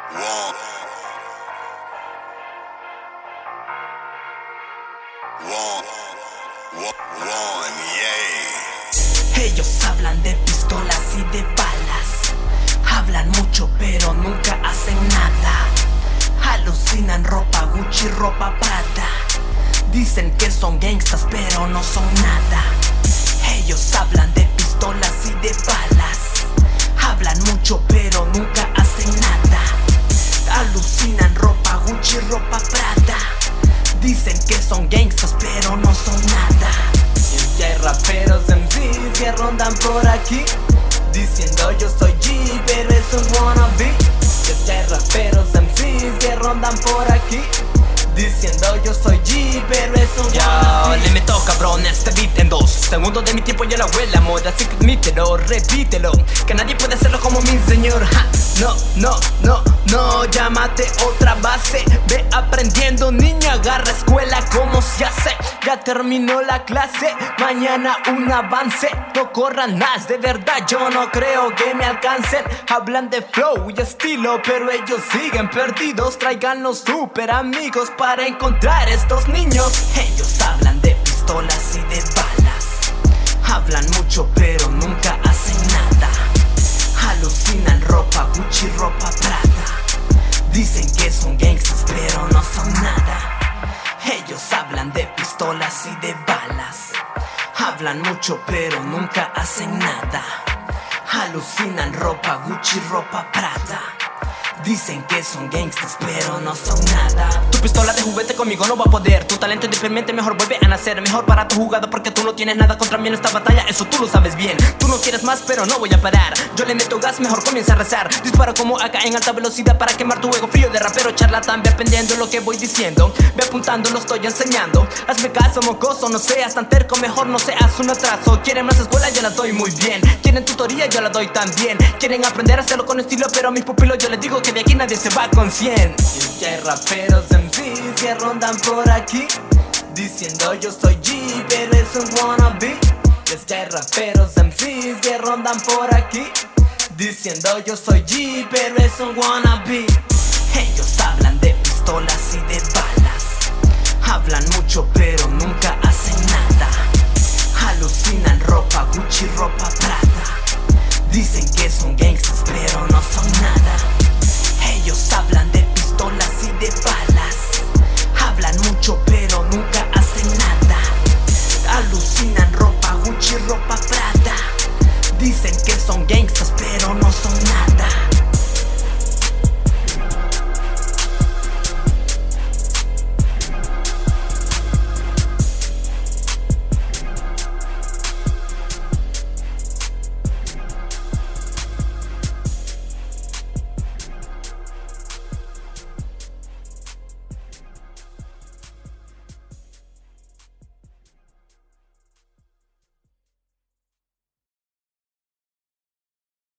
One. One, yeah. Ellos hablan de pistolas y de balas, hablan mucho pero nunca hacen nada. Alucinan ropa Gucci, ropa Prada. Dicen que son gangsters pero no son nada. Ellos hablan de pistolas y de balas, hablan mucho pero nunca hacen nada. Alucinan ropa Gucci, ropa Prada. Dicen que son gangsters pero no son nada. Y hay raperos MCs que rondan por aquí diciendo yo soy G pero es un wannabe. Y hay raperos MCs que rondan por aquí diciendo yo soy G pero es un wannabe. Le meto cabrón este beat en 2 segundos de mi tiempo yo la huele amor, así que admítelo, repítelo, que nadie puede hacerlo como mi señor. Ja. No, llámate otra base. Ve aprendiendo niño, agarra escuela como se hace. Ya terminó la clase, mañana un avance. No corran más, de verdad yo no creo que me alcancen. Hablan de flow y estilo, pero ellos siguen perdidos. Traigan los super amigos para encontrar estos niños. Ellos hablan de pistolas y de balas, hablan mucho pero nunca hacen nada. Alucinan ropa Gucci, ropa Prada. Dicen que son gangsters pero no son nada. Ellos hablan de pistolas y de balas, hablan mucho pero nunca hacen nada. Alucinan ropa Gucci, ropa Prada. Dicen que son gangsters pero no son nada. Tu pistola de juguete conmigo no va a poder. Tu talento independiente mejor vuelve a nacer. Mejor para tu jugada porque tú no tienes nada contra mí en esta batalla. Eso tú lo sabes bien. Tú no quieres más pero no voy a parar. Yo le meto gas, mejor comienza a rezar. Disparo como acá en alta velocidad para quemar tu ego frío de rapero charlatán. Ve aprendiendo lo que voy diciendo, ve apuntando, lo estoy enseñando. Hazme caso mocoso, no seas tan terco, mejor no seas un atraso. Quieren más escuela, yo la doy muy bien. Quieren tutoría, yo la doy también. Quieren aprender a hacerlo con estilo, pero a mis pupilos yo les digo que de aquí nadie se va con 100. Y hay raperos MCs que rondan por aquí diciendo yo soy G pero es un wannabe. Y es que hay raperos MCs que rondan por aquí diciendo yo soy G pero es un wannabe. Ellos hablan de pistolas y de balas, hablan mucho pero nunca hacen nada. Alucinan ropa Gucci, ropa Prada. Dicen que son gangsters pero no son nada. Ellos hablan de pistolas y de balas, hablan mucho pero nunca hacen nada. Alucinan ropa Gucci, ropa Prada. Dicen que son gangsters pero no son